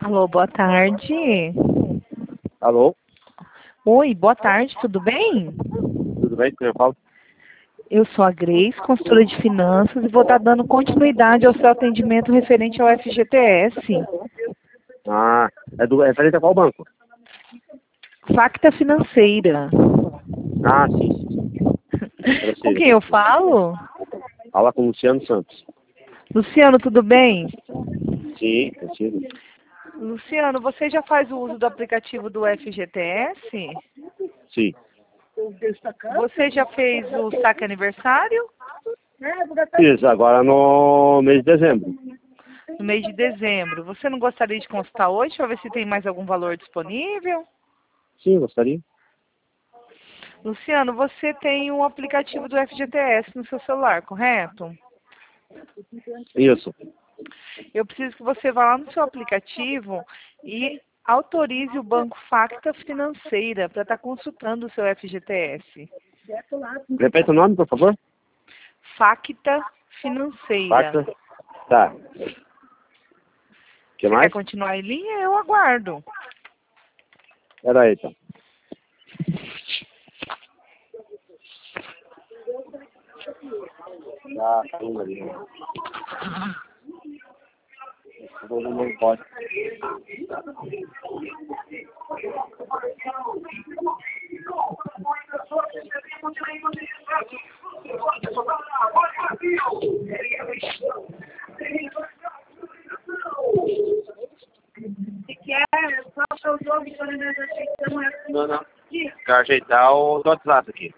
Alô, boa tarde. Alô, Oi, boa tarde, tudo bem? tudo bem? Quem eu falo? Eu sou a Grace, consultora de finanças, e vou estar dando continuidade ao seu atendimento referente ao FGTS. Ah, é referente a qual banco? Facta Financeira. Ah, sim, sim, sim. Com Precisa. quem eu falo? Fala com o Luciano Santos. Luciano, tudo bem? Sim, preciso. Luciano, você já faz o uso do aplicativo do FGTS? Sim. Você já fez o saque aniversário? Isso, agora no mês de dezembro. No mês de dezembro. Você não gostaria de consultar hoje para ver se tem mais algum valor disponível? Sim, gostaria. Luciano, você tem um aplicativo do FGTS no seu celular, correto? Isso. Eu preciso que você vá lá no seu aplicativo e autorize o Banco Facta Financeira para estar consultando o seu FGTS. Repete o nome, por favor. Facta Financeira. Facta. Tá. O que Você quer mais? continuar em linha? Eu aguardo. Peraí, então. Ah, calma ali. Todo mundo pode. Não, não. Quer ajeitar o do WhatsApp aqui.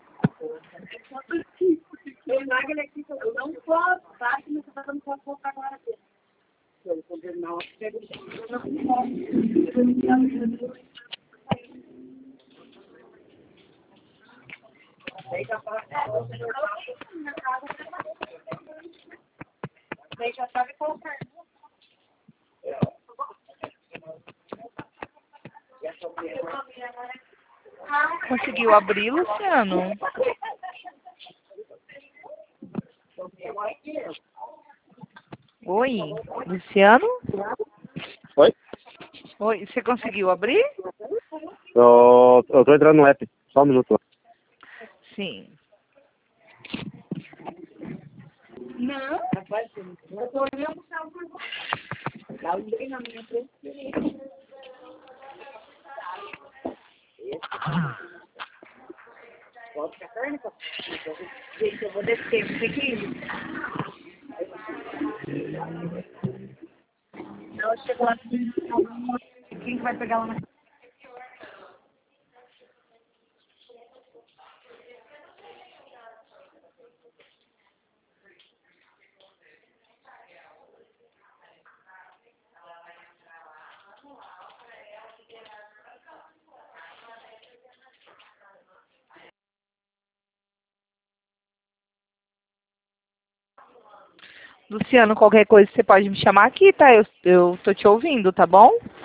Conseguiu abrir, Luciano? Oi, Luciano? Oi? Oi, você conseguiu abrir? Eu tô entrando no app. Só um minuto. Sim. Gente, eu vou descer, você tem que ir. Ela chegou lá, quem vai pegar ela na... Luciano, qualquer coisa você pode me chamar aqui, tá? Eu tô te ouvindo, tá bom?